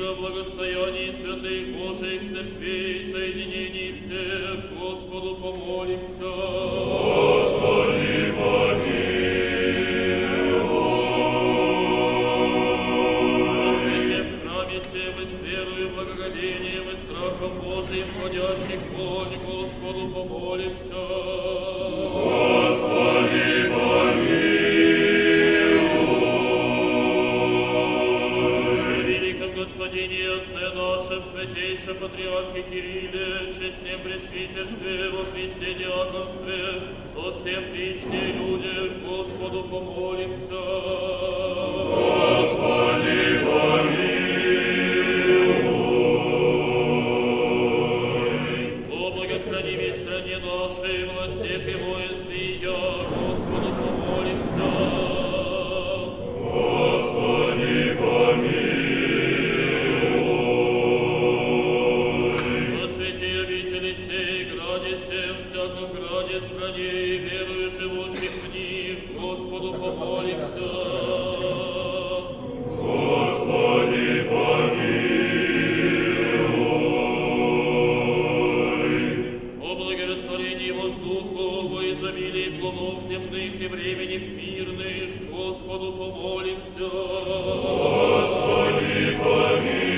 о благостоянии святых Божиих церквей, соединении всех, Господу помолимся. Господи, помилуй. О свете в храме сем и с верою, благоговением и страхом Божиим ходящих вонь, Господу помолимся. Господи, помилуй. Господине Отце нашем, святейшем Патриархе Кирилле, честном пресвитерстве, во Христе диаконстве, о всем причте людях, Господу помолимся. Господи, помилуй. О благохранимой стране нашей, властях и воинстве я, Господу помолимся. Господи, помилуй. Стране и верую живущих в них, Господу помолимся. Господи, помилуй. О благорастворении воздуху, во изобилии плодов земных и временных мирных, Господу помолимся. Господи, помилуй.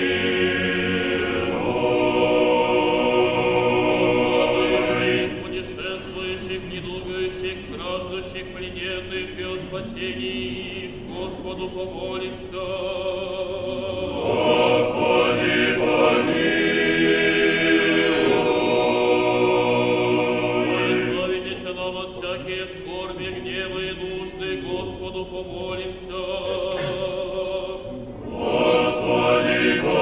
Страждущих, плененных и о спасении их, Господу помолимся. Господи, помилуй. Избавитесь нам от всякие скорби, гнева и нужды, Господу помолимся. Господи,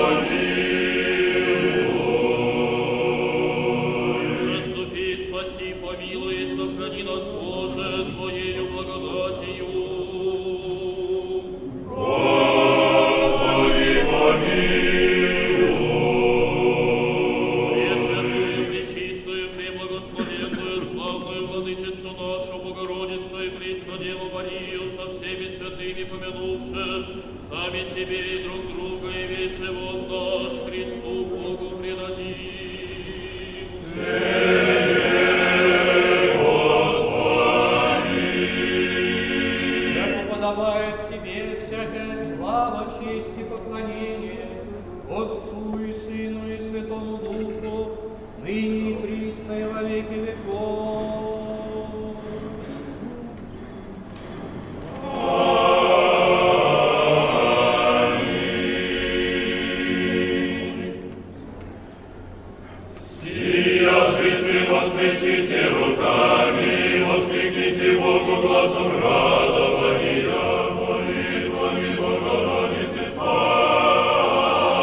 помилуй. Заступи, спаси, помилуй и сохрани нас, Боже, Твоею благодатью. Господи, помилуй. Пресвятую, пречистую, преблагословенную, славную Владычицу нашу, Богородицу и Преснодеву Марию, со всеми святыми помянувши, сами себе и друг друга, и весь живот наш Христу Богу предадим. Подобает Тебе всякая слава, честь и поклонение, Отцу и Сыну и Святому Духу, ныне и присно и во веки веков. Языцы воспрещите руками, воскликните Богу гласом радования, молитвами Богородицы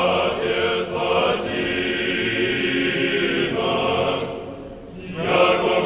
спаси нас, яко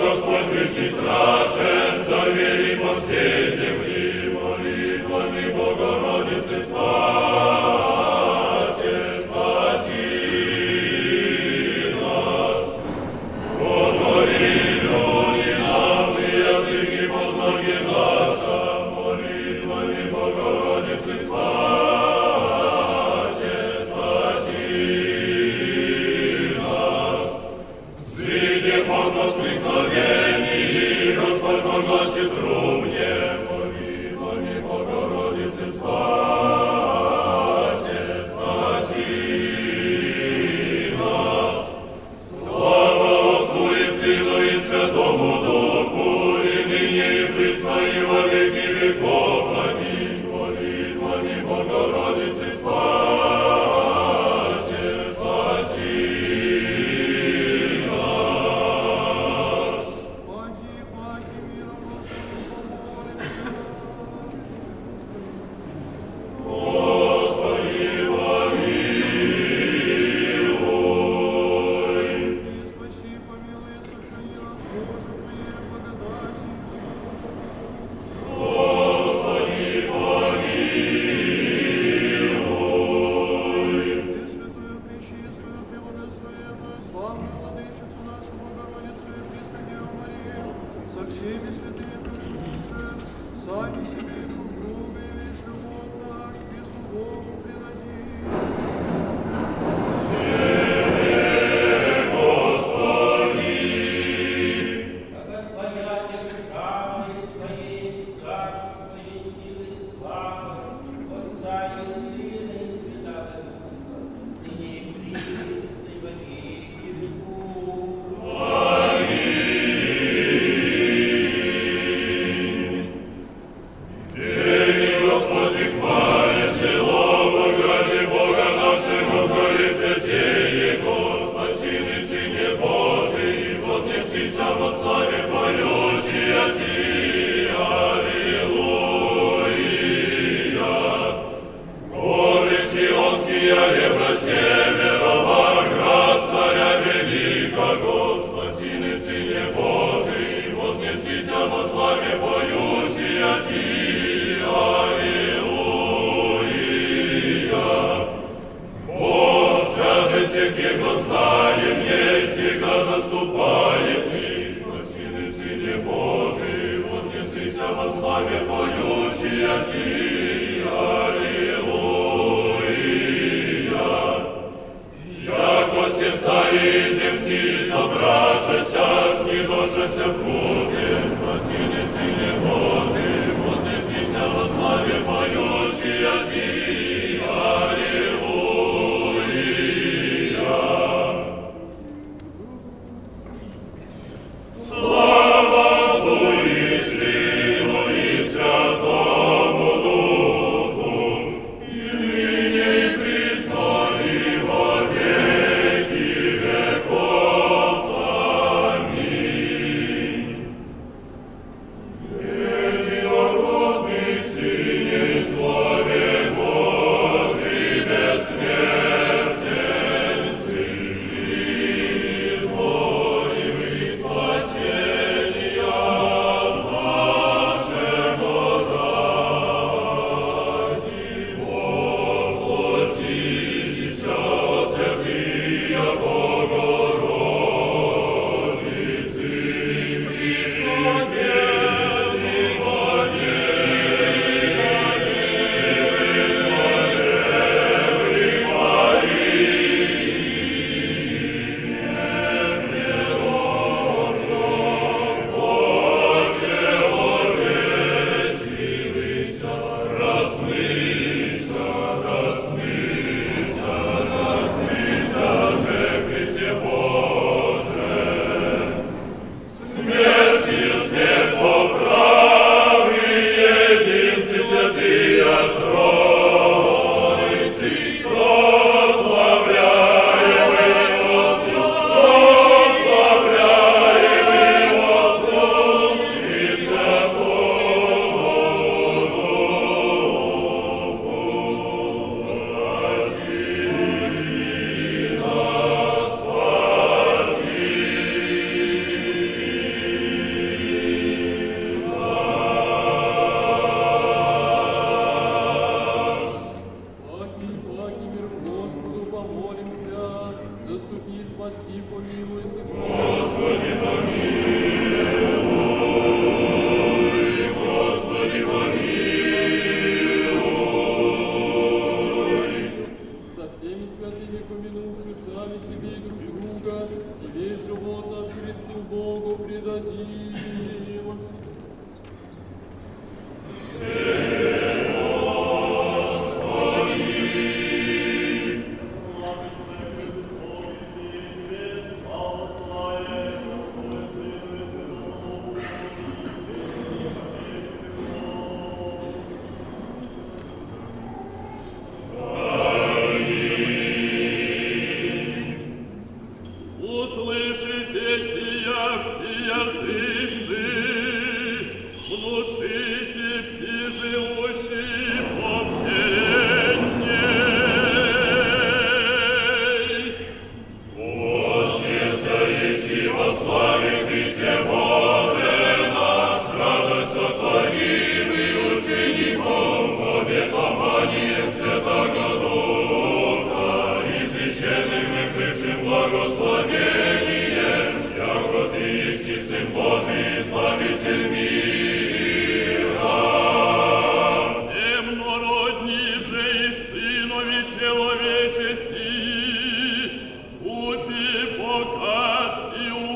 Земнородни же и сынови человечеси, вступи богат и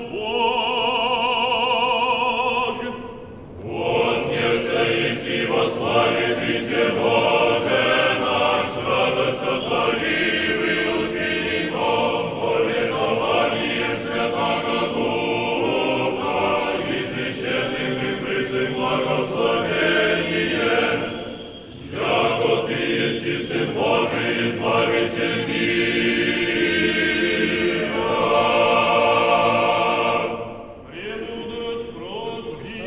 убог. Вознесся еси во славе Христе Боже наш, радость сотворивый учеником, поведованием Святаго Духа, извещенным и высшим благословением, яко Ты еси Сын Божий, Избавитель мира. Премудрость прости,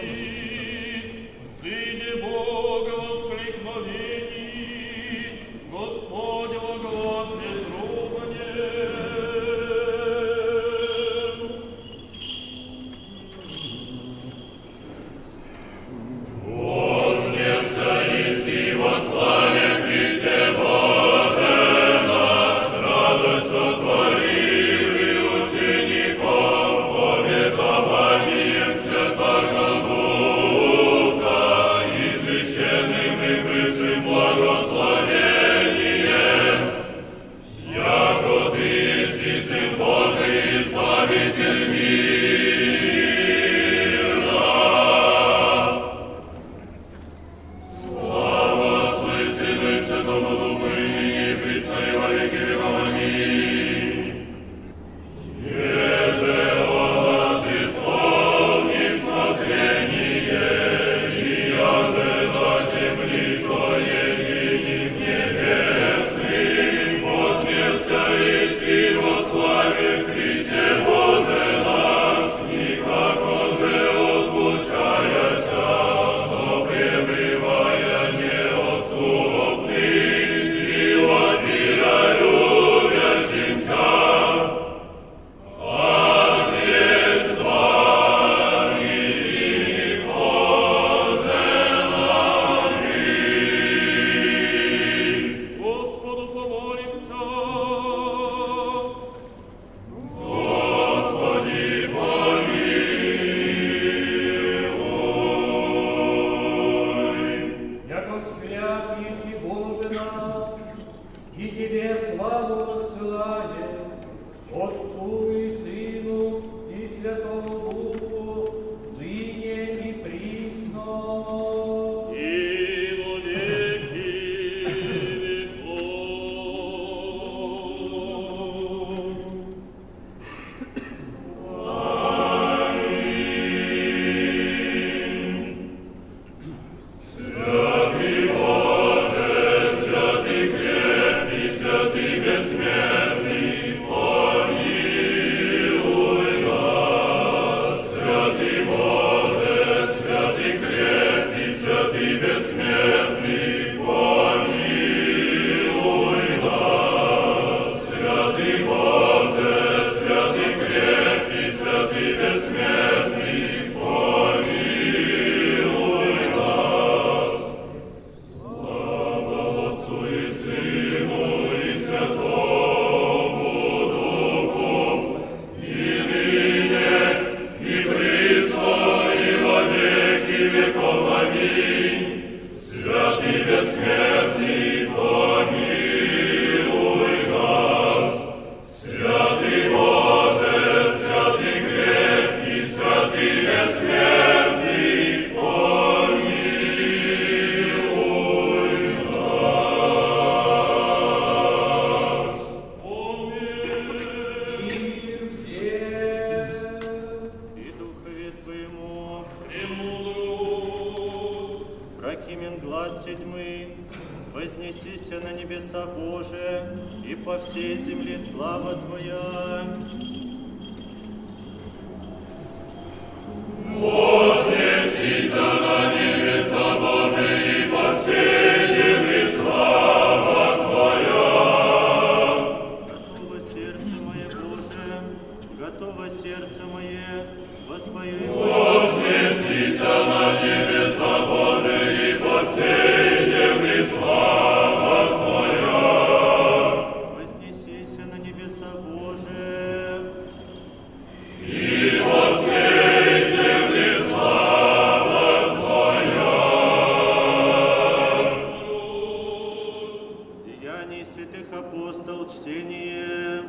Сыне Бога воскликновений, Господь во гласе трубанем. Вознесся еси во славе Христе Боже наш, радость сотворивый учеником, обетованием Святаго Духа, извещенным и высшим благословением, яко Ты еси Сын Божий, Избавитель мира. Слава Отцу и Сыну и Святому Духу, и ныне и присно и во веки веков. Аминь. Еже о нас исполни смотрение, и яже на земли соединим небесных, вознесся еси во славе Христе Боже наш, никако же отлучаяся, но пребывая неотступный, и от мира любящим Тя, а здесь с вами Господу помолимся. Господи, помилуй. Яко взгляд еси Боже наш, и Тебе славу воссылаем, Отцу и Сыну и Святому Духу, ныне и присно. И во веки веков. Святый Боже, святый крепкий, святый бессмертный, помилуй нас. Святый Боже, святый крепкий, святый бессмертный, помилуй нас. Святый Боже, святый крепкий, святый бессмертный, помилуй нас. Слава Отцу и Сыну и Святому Духу, и ныне, и присно, и во веки веков. Аминь. Святый бессмертный, помилуй нас. Святый Боже, святый крепкий, святый бессмертный, помилуй нас. Мир всем. И Духове Твоему, Премудрость. прокимен глаз седьмый, вознесися на небеса Боже, и по всей земле слава Твоя. Вознесися на небеса Божии, и по всей земле слава Твоя. Готово сердце мое, Боже, готово сердце мое, воспою и Вознесися на небеса Божии, и по всей земле слава Твоя. вознесися на небеса Боже, И по всей земле слава святых апостол чтение.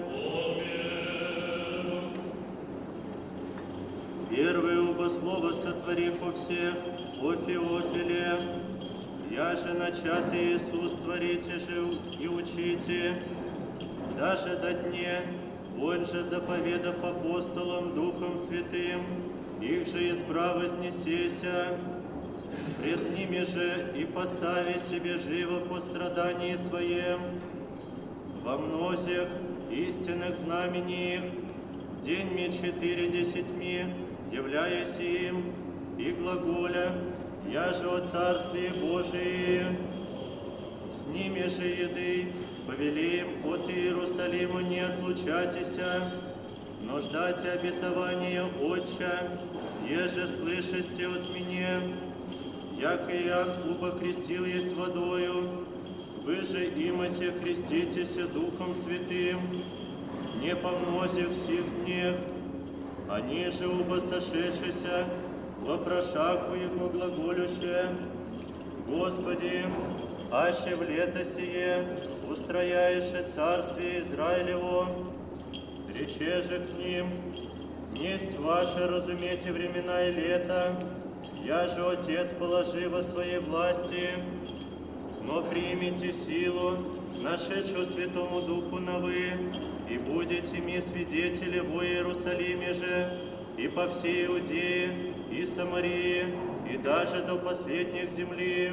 Первое убослово сотворив у всех, о Феофиле, я же начатый Иисус творите же и учите, даже до дне, Он же заповедав апостолам Духом Святым, их же избрав вознесеся, пред ними же и постави себе живо по страдании своем, во мнозих истинных знамениях, деньми 40 являясь им, и глаголя, я же о Царстве Божии, с ними же еды, повели им от Иерусалима не отлучатися, но ждать обетования Отча, еже слышасте от меня, яко Иоанн уба крестил есть водою, вы же имате креститеся Духом Святым, не помнозив всех днях, они же уба сошедшися, вопрошаку Его глаголюще, Господи, аще в лето сие устрояеше Царствие Израилево, рече же к ним, несть ваше разумейте времена и лета, я же Отец положи во своей власти, но примите силу, нашедшую Святому Духу на вы, и будете ми свидетели во Иерусалиме же, и по всей Иудее, и Самарии, и даже до последних земли.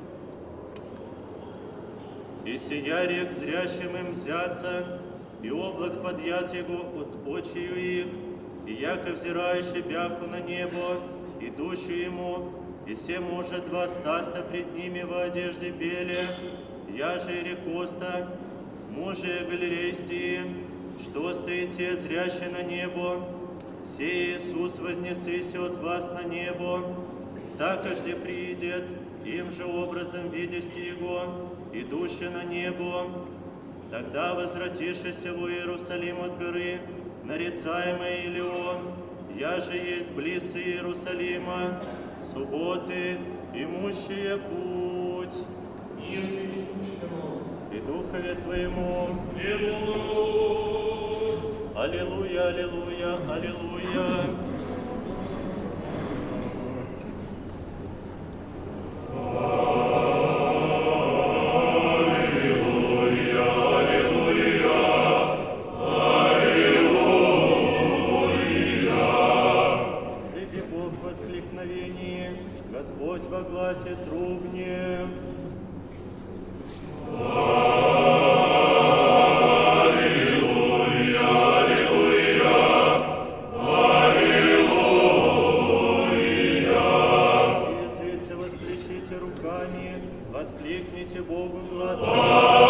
И сия рек зрящим им взяться, и облак подъят его от очию их, и яко взирающий бяху на небо, идущую ему, и се мужа 200 пред ними во одежде беле, я же и рекоста, мужи галилейские, что стоите зрящие на небо, сей Иисус вознесыся от вас на небо, так ожде приидет, им же образом видести Его, идущий на небо, тогда возвратишься в Иерусалим от горы, нарицаемый Илион, я же есть близ Иерусалима, субботы, имущие путь. Мир Христущему И Духове Твоему. Аллилуйя, аллилуйя, аллилуйя. Господь во гласе трубне. Аллилуйя, аллилуйя, аллилуйя. Языцы восплещите руками, воскликните Богу гласом.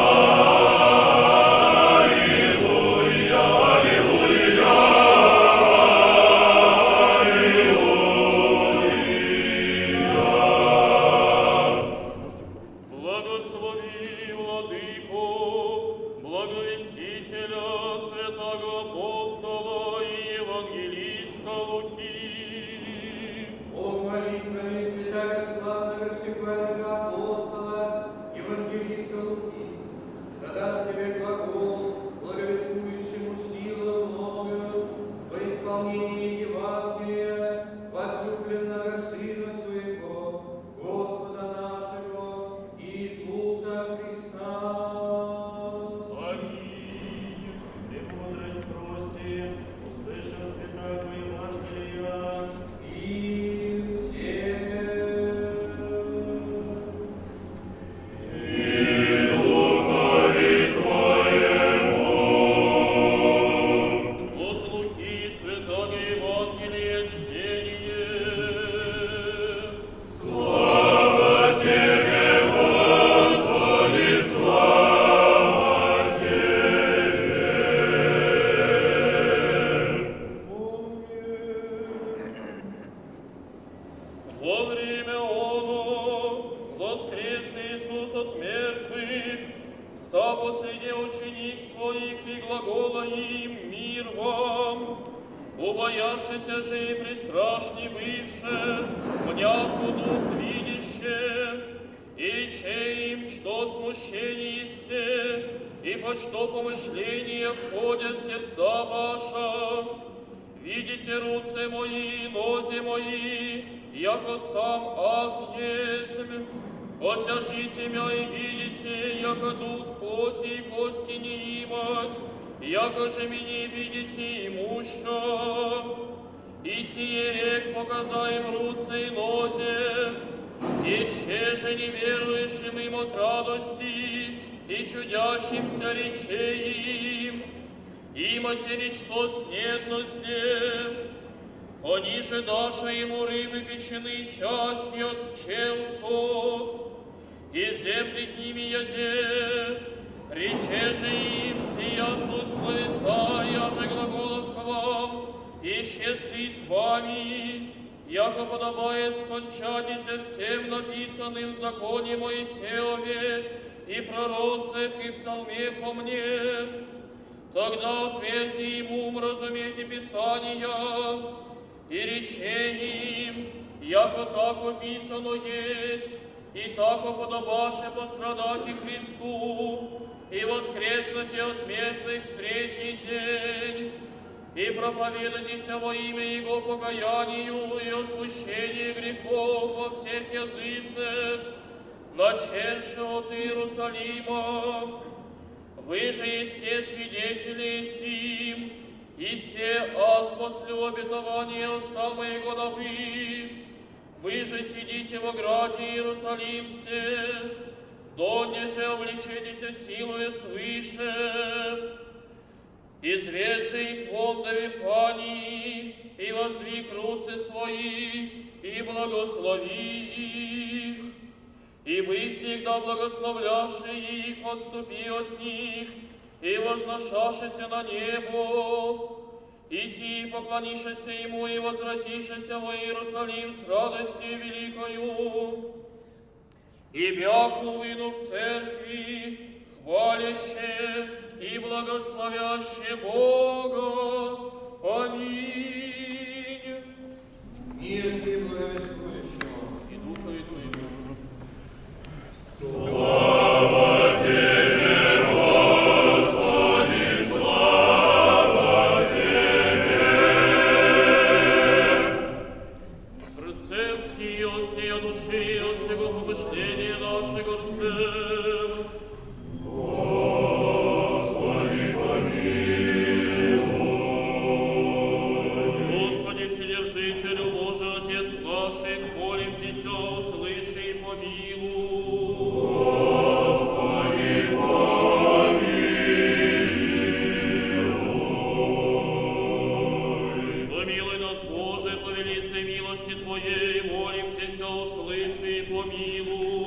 Убоявшися же и пристрашни бывше, мняху дух видище, и рече им, что смущение есте, и под что помышления входят в сердца ваша. Видите руцы мои, нози мои, яко сам аз есмь. Осяжите мя и видите, яко дух плоти и кости не имать, яко же меня видите имуща. И сие рек показаем руце и нозе, еще же неверующим им от радости и чудящимся речей им, имате ничто снедности. Они же даша ему рыбы печеные части от пчел сот, и зе пред ними яде, рече же им сия суть словеса, я же глаголов к вам, и счастли с вами, яко подобает скончатися всем написанным в законе Моисееве и пророцах и псалмех о мне. Тогда отверзи ему ум разумейте Писания, и рече им, яко так описано есть, и так подобаше пострадать и Христу, и воскреснуть от мертвых в третий день, и проповедайтеся во имя Его покаянию и отпущению грехов во всех языцах, начавши от Иерусалима. Вы же есте свидетели сим, и се аз после обетования Отца моего да вы же сидите во граде Иерусалимсе, донеже облечетесь силою свыше, изведь же их вон до Вифании, и воздвиг руцы свои, и благослови их, и быстро да благословляши их, отступи от них, и возношашися на небо, иди поклонишься Ему и возвратишься во Иерусалим с радостью великою, и бяху выйду в церкви, хваляще и благословяще Бога. Аминь. Мир и благовествующего. И духа и твоему. Слава Тебе, Господи, слава Тебе! Рыцем сии от сия души, от всего помышления нашего рцем. Господи, помилуй! Господи, Вседержителю Божий, Отец наших, молим Тебя, услыши и помилуй. Господи, помилуй! Помилуй нас, Боже, по велице милости Твоей, молим Тебя, услыши и помилуй.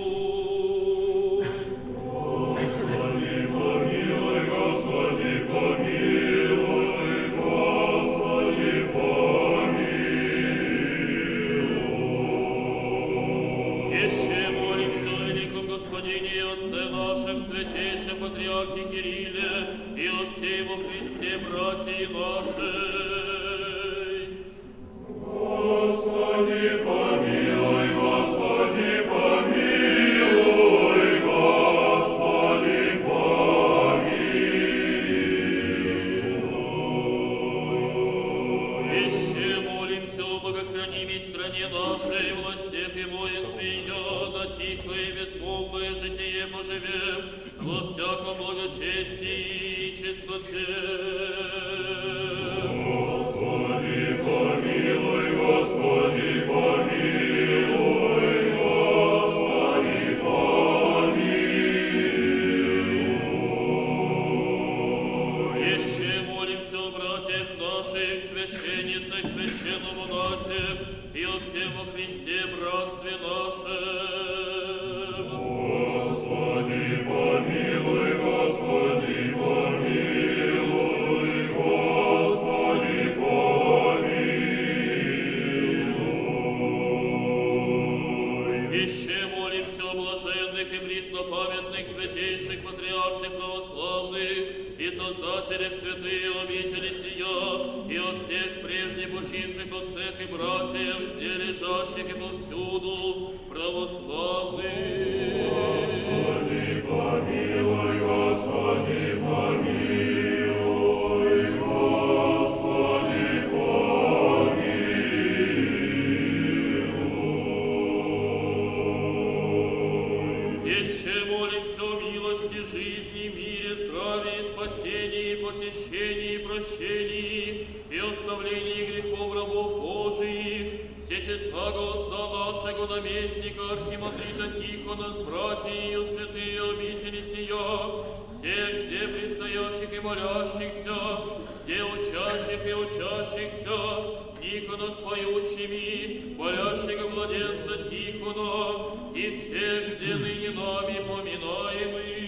Господи, помилуй, Господи, помилуй, Господи, помилуй. Еще молимся о великом Господине и Отце нашем, святейшем Патриархе Кирилле, и о всей во Христе братьи нашей. Господи, помилуй, Господи, помилуй, Господи, помилуй. Еще молимся о богохранимой стране нашей, властях и воинстве ее, за тихое и бесмолвное житие поживем, во всяком благочестии и чистоте. Господи, помилуй, Господи, помилуй, Господи, помилуй. Еще молимся о братьях наших, священницах, священномонасях, и о всем во Христе братстве нашем. Господи, помилуй, Господи, помилуй, Господи, помилуй. Еще молимся о блаженных и преснопамятных святейших патриарших православных и создателях святые обители сия, и о всех прежде почивших отцах и братьях, все лежащих и повсюду православных. Господи, помилуй, Господи, крещении и прощении и оставлении грехов рабов Божиих, всечестного Отца нашего наместника архимандрита Тихона с братьями святые обители сия, всех зде предстоящих и молящихся, зде учащих и учащихся, Тихона с поющими, молящего младенца Тихона, и всех зде ныне нами поминаемых.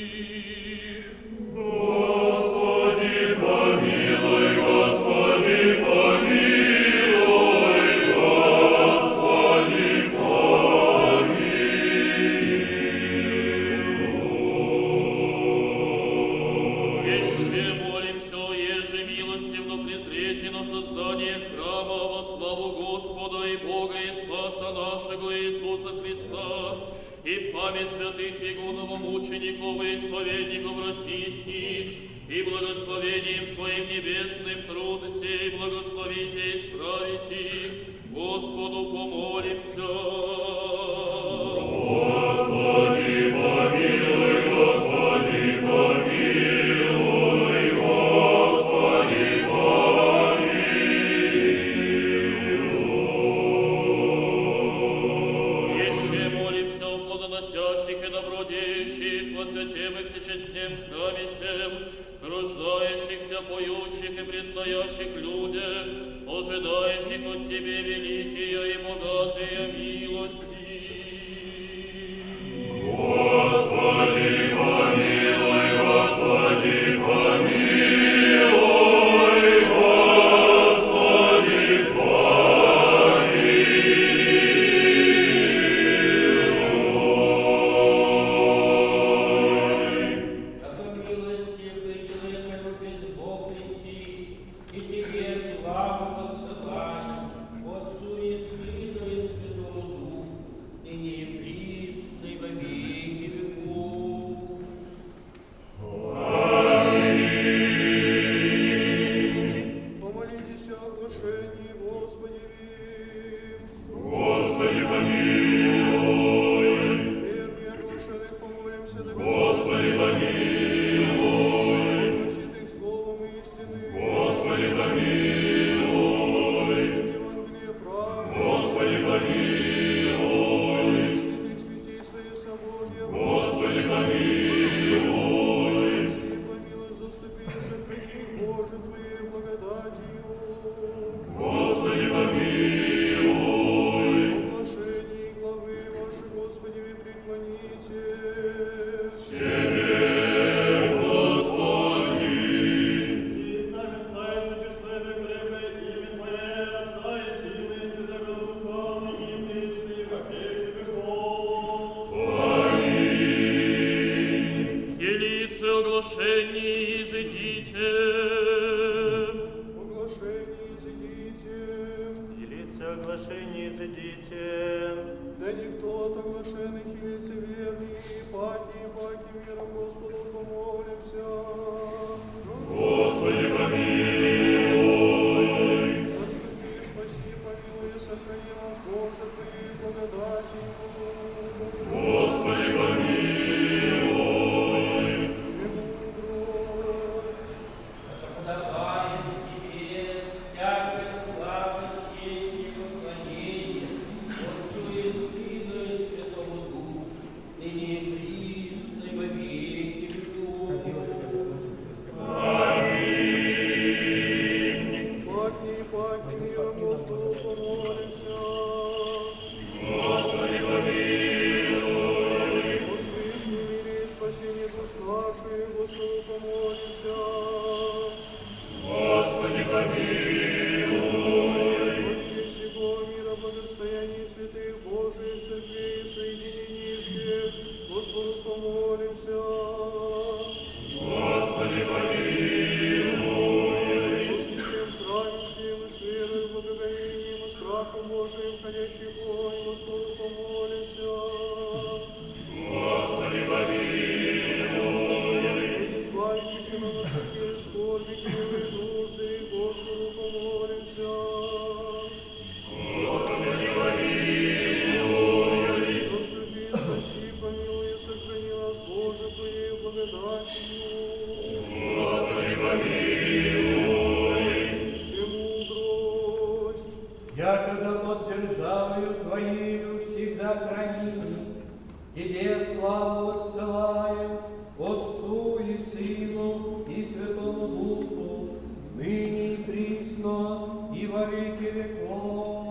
Господи, помилуй, Господи, помилуй. И в память святых игуменов, мучеников и исповедников российских, и благословением своим небесным труд сей благословите и исправите, Господу помолимся. Господи, помилуй, Господи, помилуй, Господи, помилуй. Еще молимся о плодоносящих и добродеющих во святем и всечестнем храме сем, рождающихся, поющих и предстоящих людях, ожидающих от Тебе великие и богатые милости. Господи, помилуй, Господи, помилуй, Господи, Господи, помилуй. Тебе славу воссылаем, Отцу и Сыну и Святому Духу, ныне и присно и во веки веков.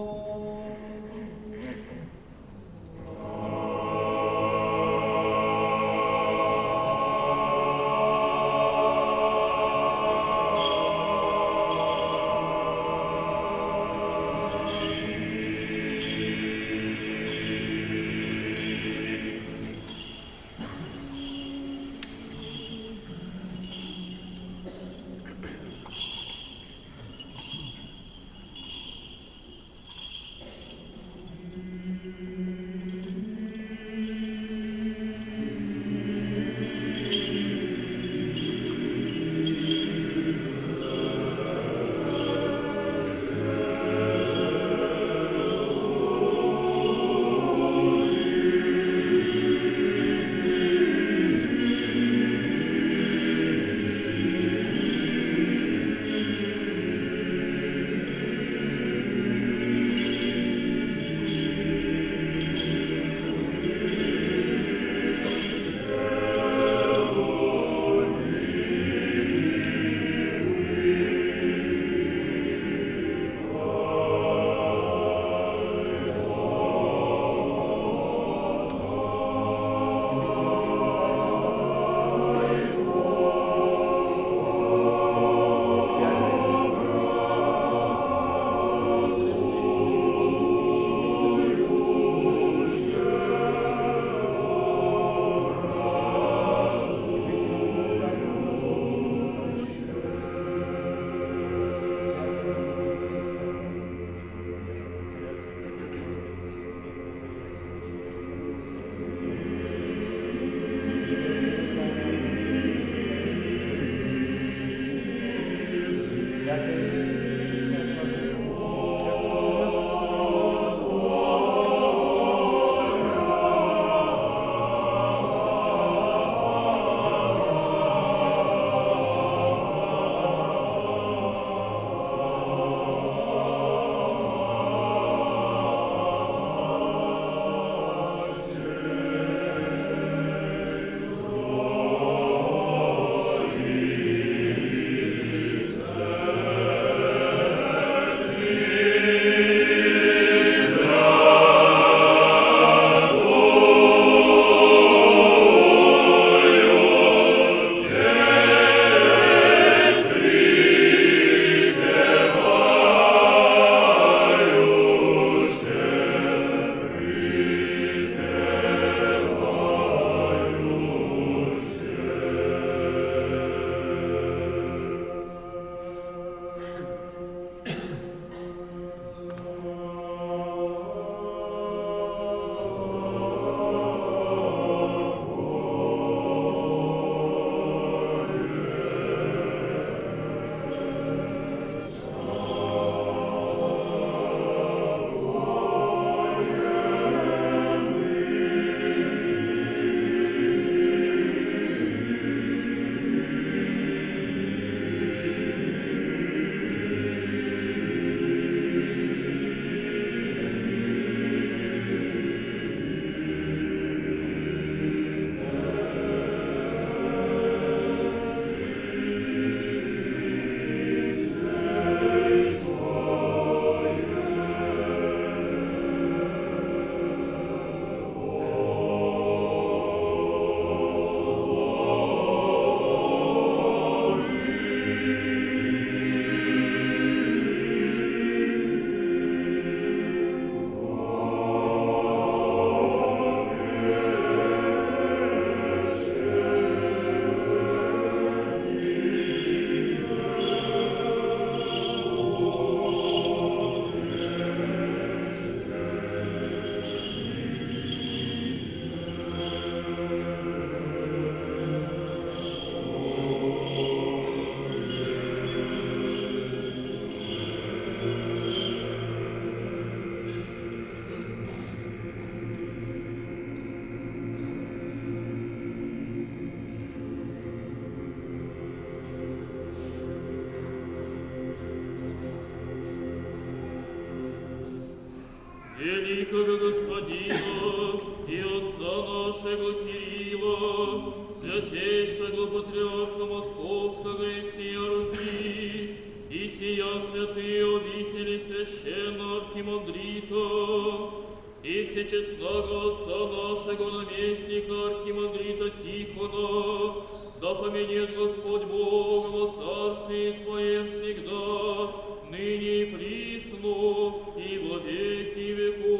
великого Господина и отца нашего Кирилла, святейшего патриарха Московского и сия Руси, и сия святые обители священного архимандрита, и всечестного отца нашего наместника архимандрита Тихона, да поменет Господь Бог во царстве Своем всегда, ныне и присно, и во веки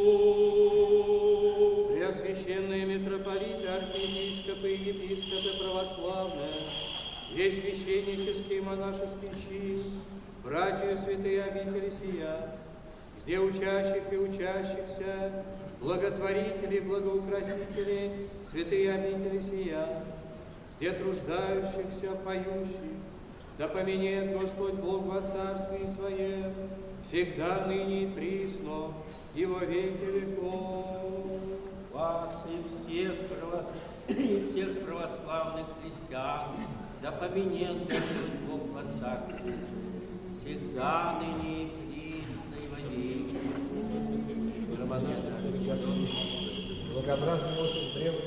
веков. Преосвященные митрополиты, архиепископы и епископы православные, весь священнический и монашеский чин, братья святые обители сия, где учащих и учащихся, благотворители, благоукрасители, святые обители сия, где труждающихся, поющих, да поменет Господь Бог во царстве Своем, всегда, ныне и присно, и во веки веков. Вас и всех православных христиан, да поменет Господь Бог во царстве, всегда, ныне и присно, и во веки. Благообразный Иосиф древний.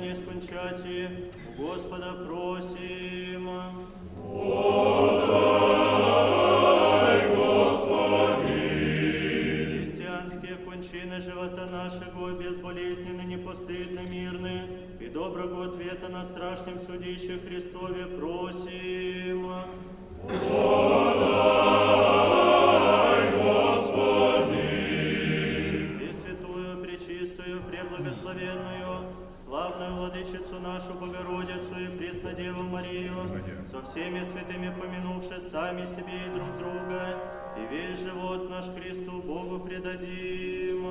Господа просим. Господа кончины живота нашего, безболезненны, непостыдны, мирны, и доброго ответа на страшном судище Христове просим. Подай, Господи! Пресвятую, пречистую, преблагословенную, славную владычицу нашу Богородицу и Преснодеву Марию, со всеми святыми помянувши сами себе и друг друга, и весь живот наш Христу Богу предадим.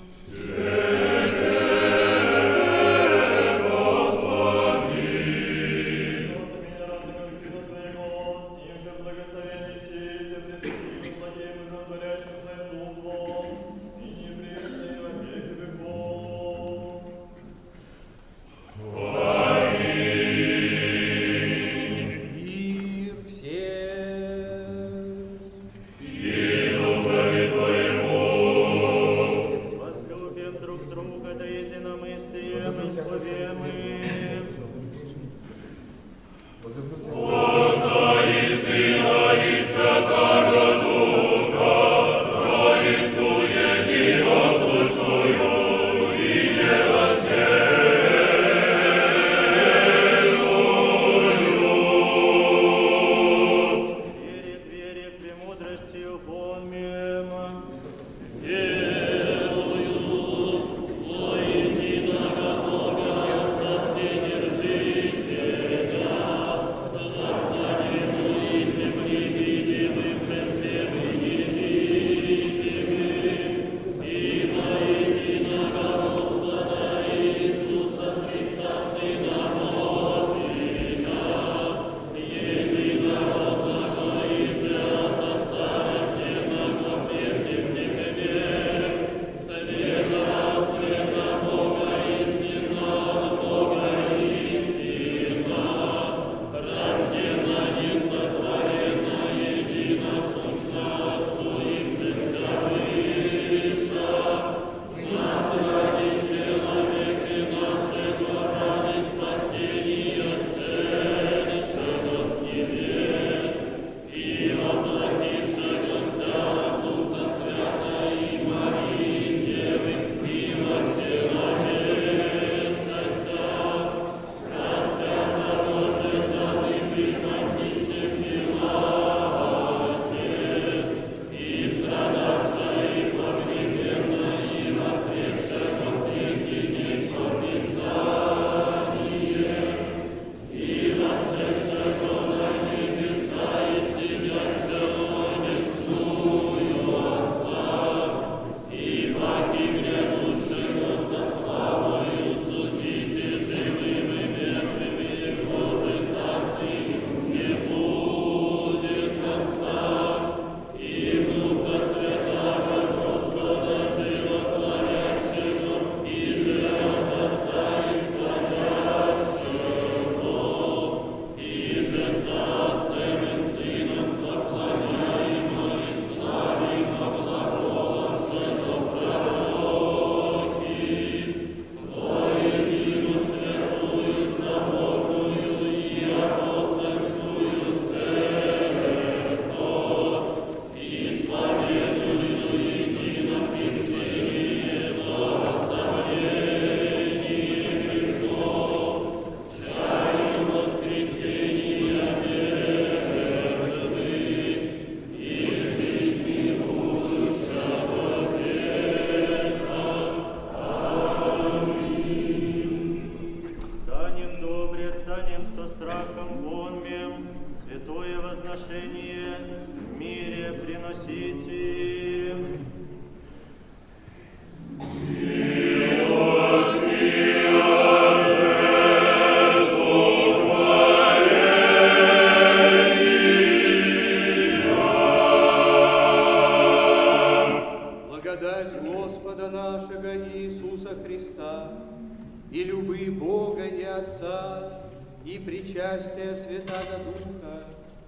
и любы Бога и Отца, и причастия Святаго Духа,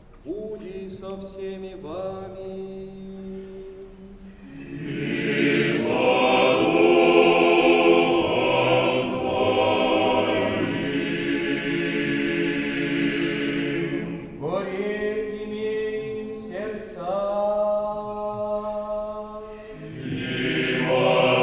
буди со всеми вами. Господи,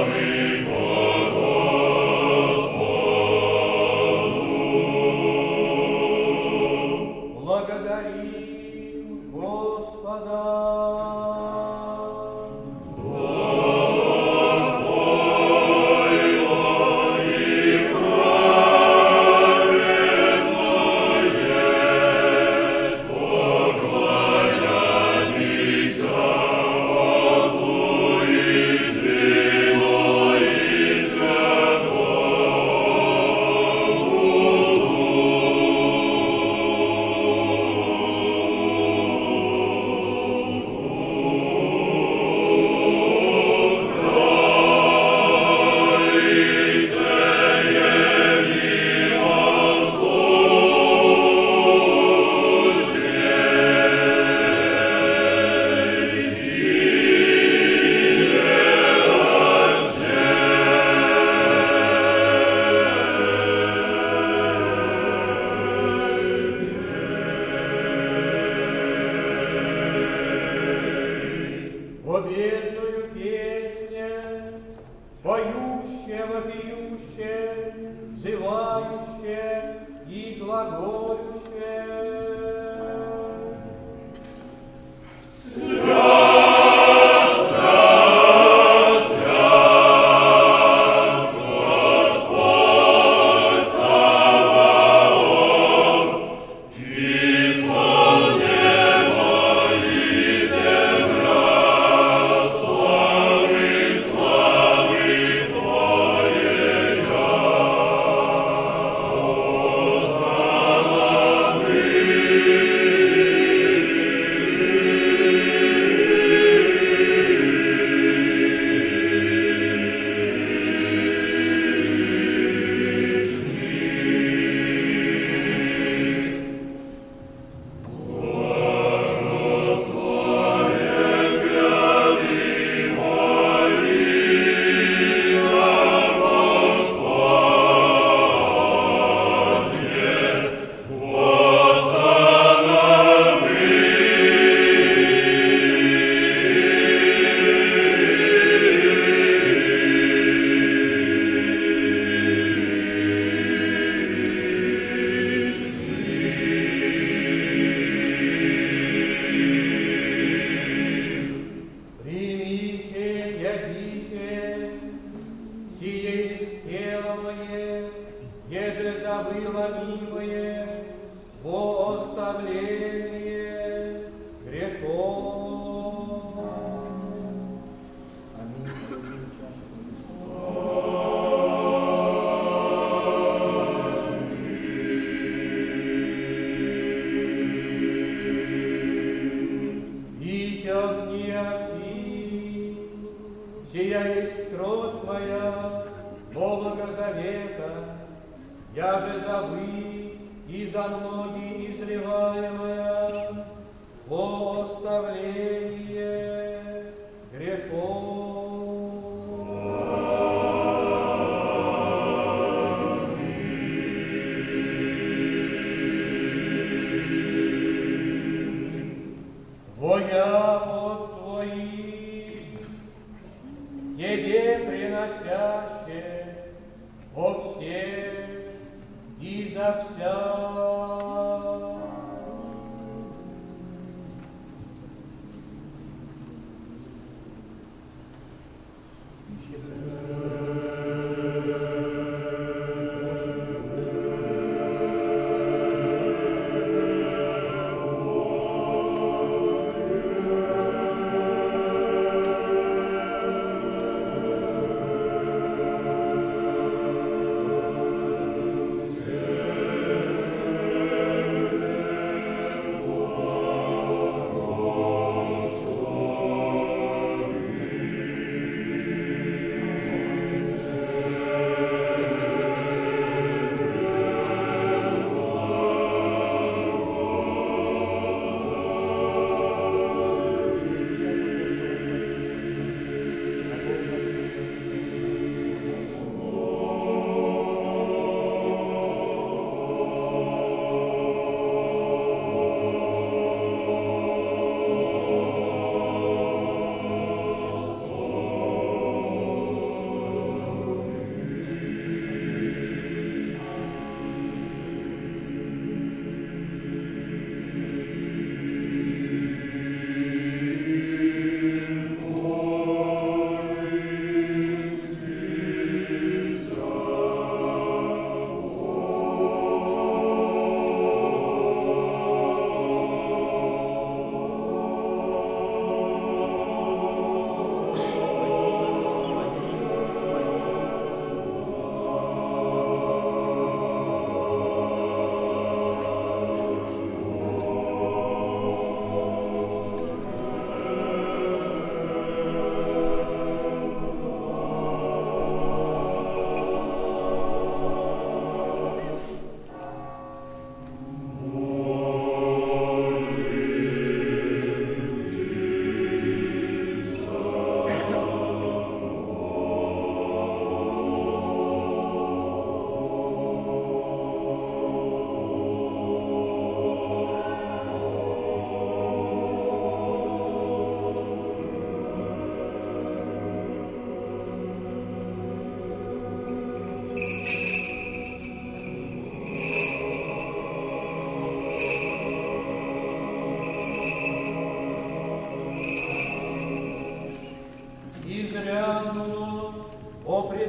поющее, вопиющее, взывающее и глаголющее.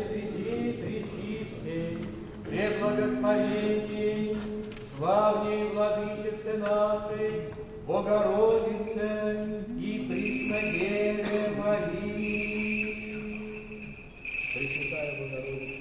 Пресвятей, Пречистей, Преблагословенней, славней Владычице нашей, Богородице и Преснодеве Марии. Пресвятая Богородица,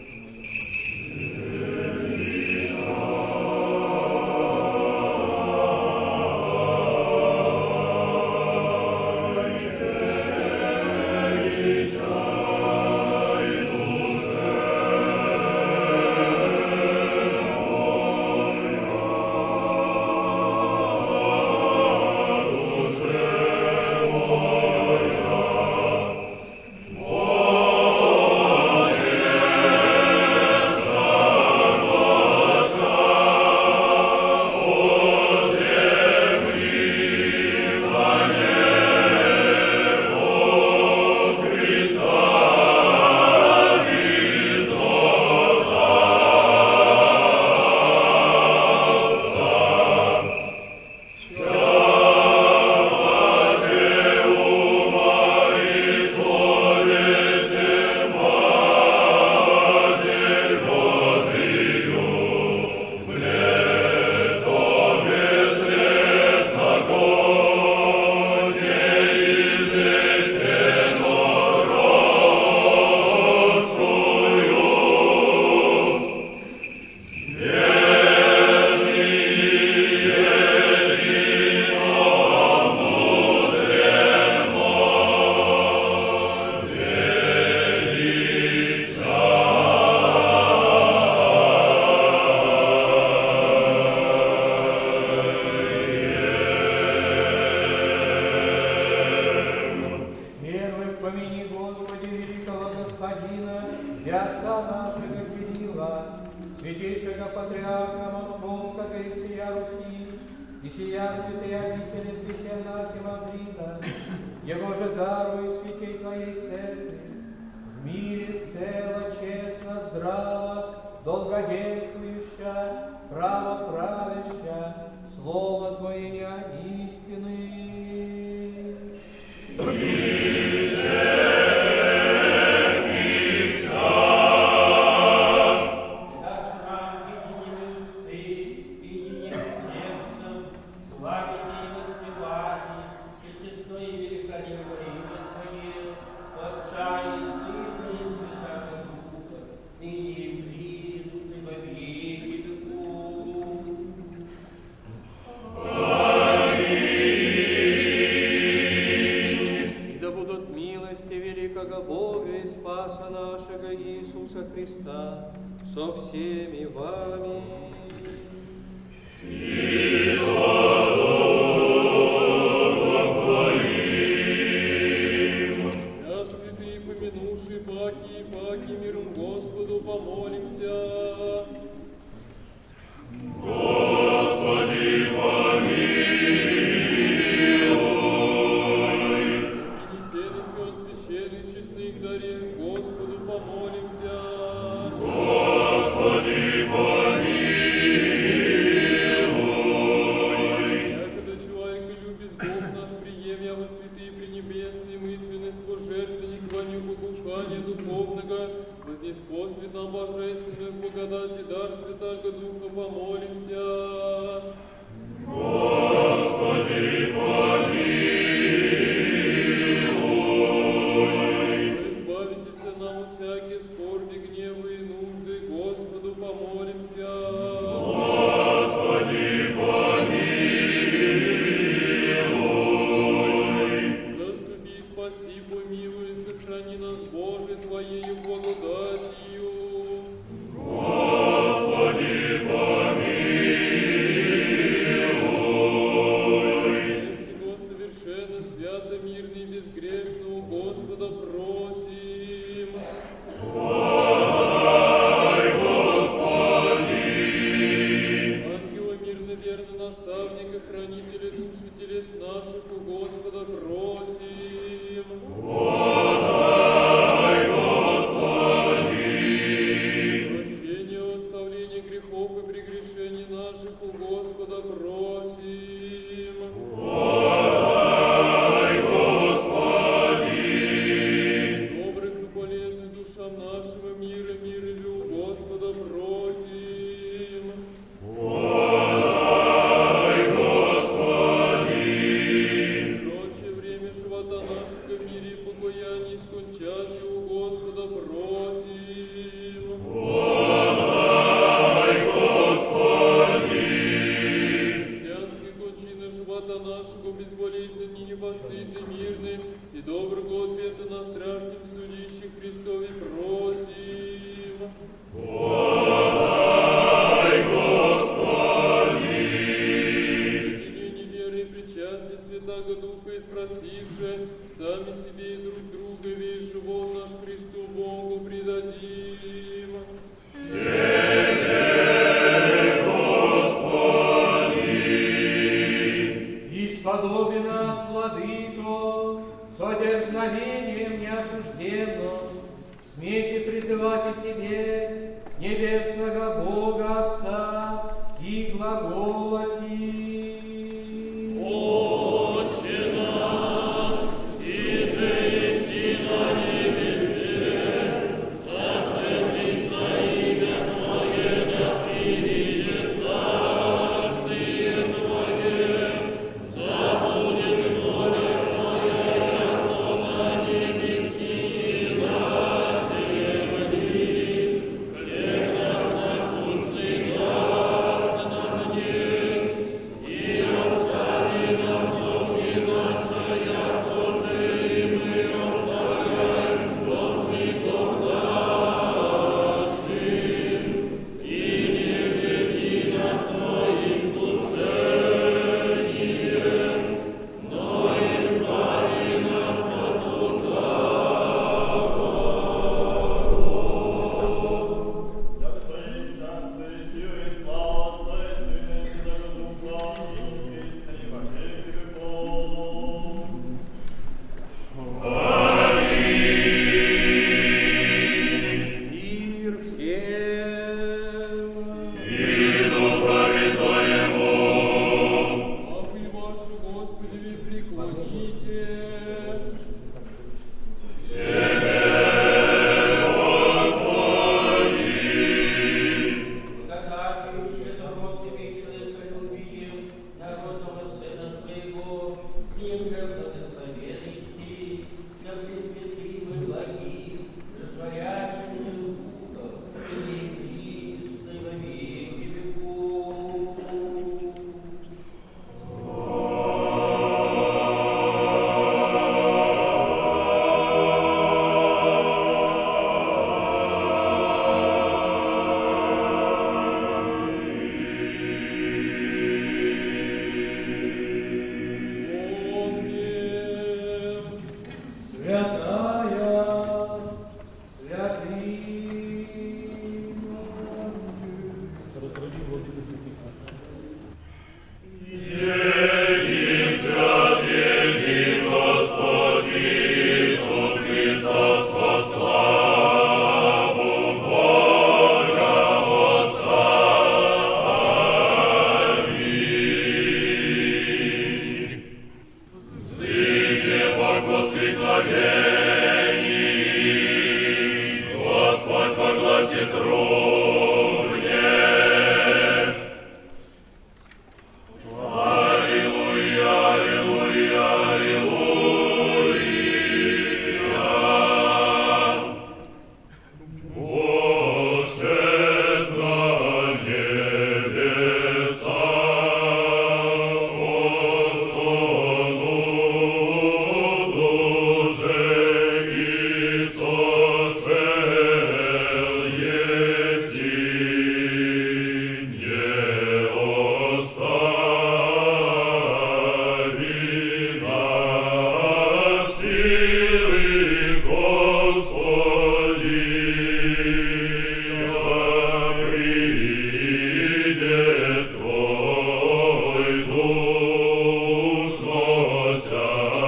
Господи, помилуй. Тебе, небесного Бога Отца, и глаголати. Отче наш, иже еси на небесе, да святится имя Твое, да придет царствие Твое, да будет воля Твоя, яко на небеси и на земли. Хлеб наш насущный дашь нам днесь, и остави нам долги наши, яко же и мы оставляем должников нашим. И не веди нас во искушение, но избави нас от Яко Твое есть царство, и сила, и слава Отца и Сына, и Святого Духа, и присно, и во веки веков. Мир всем. Папы ваши, Господи, преклоните. Благодатствующий народ Тебе, человеколюбием, народного Сына Твоего, книга благословенный Ты, на пресвятым и благим, растворящим Духом, и непристной во веки веков. Святая, святый. Господь во гласе трубне. Аллилуйя, аллилуйя, аллилуйя. Вошед на небеса, отонут уже и сошел еси, не остави нас, силы Господи, придет Твой Дух, нося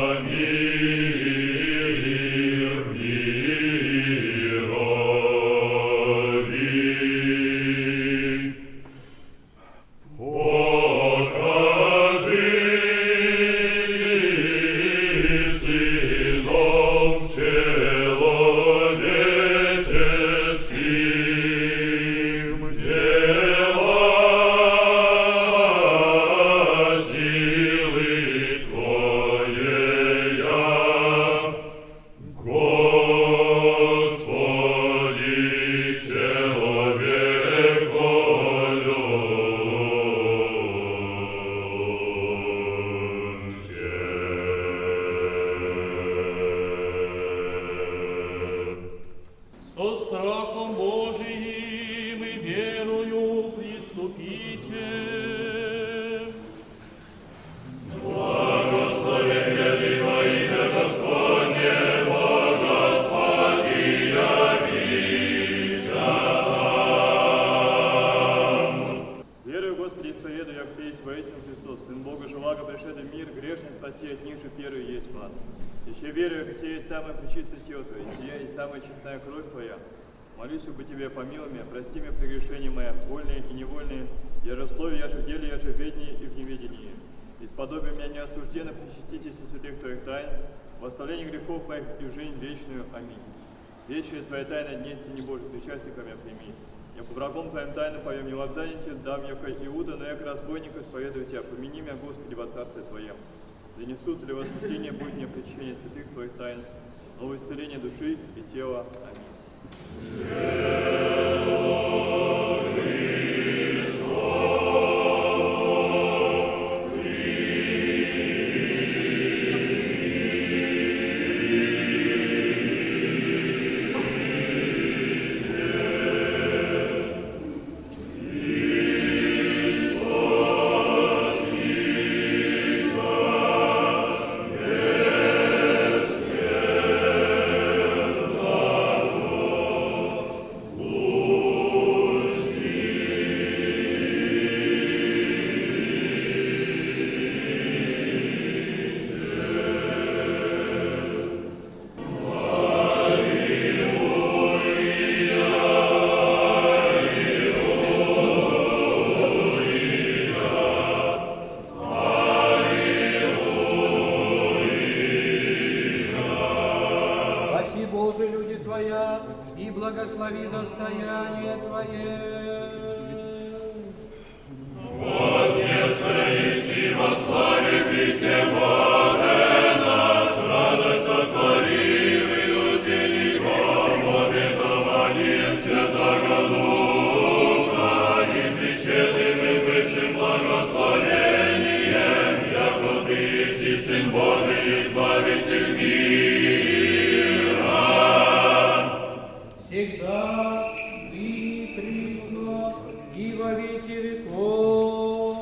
мир мирови. Покажи сынов человеческим дела силы Твоея, Господи, Со страхом Божиим и верою приступите. Благословен гряды во имя Господне, во Господи явися нам. Верую, Господи, исповедую, як Ты есть воистину Христос, Сын Бога живаго, пришедший в мир, грешный спаси от них же первый есть вас. Еще верую, как сия есть самая пречистая тело Твое, сия есть самая честная кровь Твоя, Молюсь об Тебе, помилуй меня, прости мне прегрешения мои, вольные и невольные, я же в слове, я же в деле, я же в ведении и в неведении. Исподоби меня неосужденно, причаститесь и святых Твоих таинств, в оставлении грехов моих и в жизнь вечную. Аминь. Вечная Твоя тайна, днесь не Божий, причастие ко мне прими. Я по врагом Твоим тайну поем, не лобзаните, дам яко Иуда, но яко разбойник исповедую Тебя, помяни меня, Господи, во Царстве Твоем. Да не в суд или в осуждение будет мне причащение святых Твоих таинств, но в исцеление души и тела. Аминь. благослови достояние Твое. Вознесся Иси во славе Христе Боже наш, радость сотворив и учеником, обетованием Святого Духа, извещенным и бывшим благословением, яко Ты еси Сын Божий, избавитель мира. Всегда и присно, и во веки веков.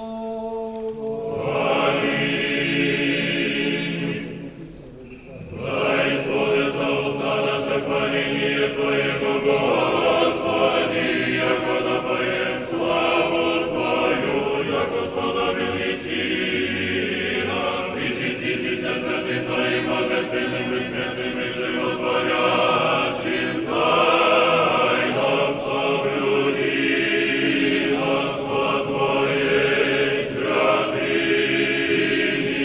Аминь. Да исполнится уста наше хваление Твоего, Господи, яко допоем славу Твою, яко сподобил еси нам, причаститесь святым Твоим божественным и святым и животворящим тайнам соблюди нас Твоей святыни,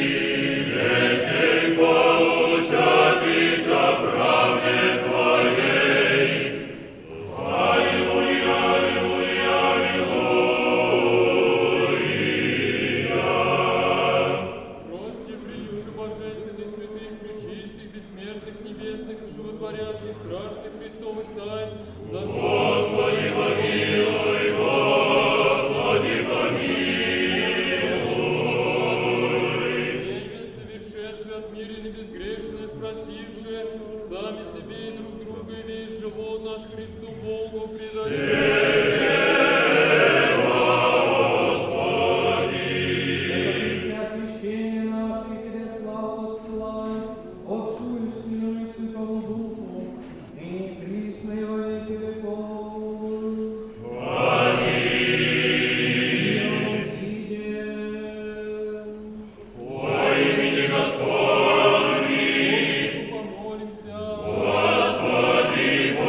весь получатись о правде Твоей. Аллилуйя, аллилуйя, аллилуйя. Проси, приюши божественных, святых, пречистых, бессмертных, небесных, животворящих, страшных Христовых тайн, Господи, помилуй, Господи, помилуй. Небе совершенстве отмеренный, безгрешный, спросивши, сами себе и друг друга, и весь живот наш Христу Богу предадим. Освящение наше и Тебе славу посылаем, Отцу и Сыну и Святому Духу, ныне и присно и во веки веков. Аминь. Сидя. Во имени Господнем, Помолимся. Господи,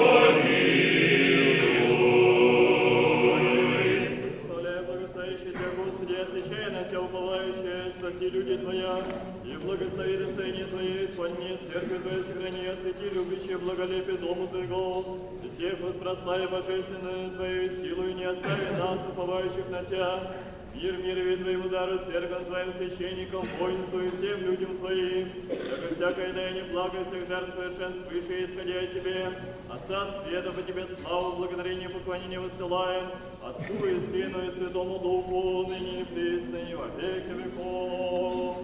помилуй. Прославляя благословящий Тебя, Господи, освящая на Тебя уповающие, спаси люди Твоя, и благослови достояние Твое, исполни церковь Твою, сохрани, освети любящее благолепие дому Твоего, и тех воспрославя божественную Твою силу, и не остави нас, уповающих на Тебя. Мир мирови Твоему дару, церковь Твоим священникам, воинству и всем людям Твоим, яко всякое даяние блага и всех дар совершен свыше, исходя от Тебе. Отца света по Тебе славу, благодарение, поклонение высылаем, Отцу и Сыну и Святому Духу, ныне и присно и во веки веков.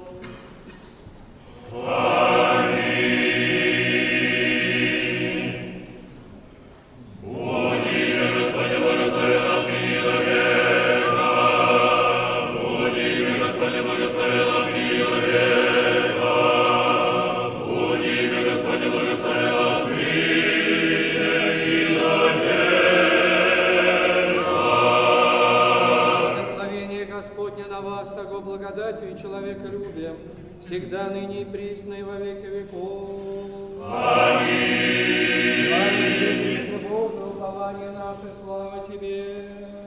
Аминь. Будь имя Господне благословенно отныне до века. Будь имя Господне благословенно отныне до века. Будь имя Господне благословенно отныне и до века. Благословение Господне на вас, того благодатью и человеколюбием, всегда ныне и присно и во веки веков. Аминь. Слава Тебе, Боже, призвание наше, слава Тебе.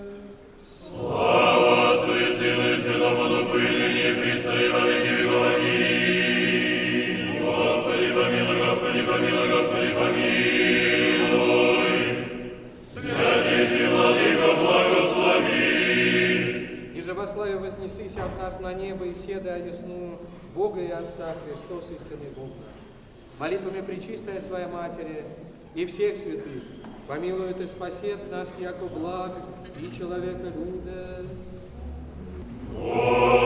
Слава Отцу и Сыну и Святому Духу, и ныне и присно и во веки веков. Аминь. Господи помилуй, Господи помилуй, Господи помилуй. Святейший Владыка, благослови. И же во славе вознесися от нас на небо и седа одесную Бога и Отца Христос, истинный Бог наш. Молитвами Пречистой Своей Матери и всех святых помилует и спасет нас, яко благ и человека любя.